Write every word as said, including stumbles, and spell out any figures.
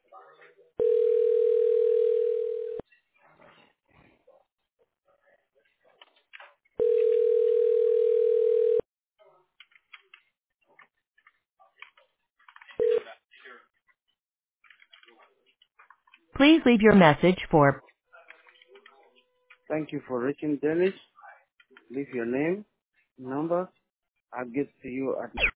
Please leave your message for Thank you for reaching Dennis. Leave your name, number. I'll get to you at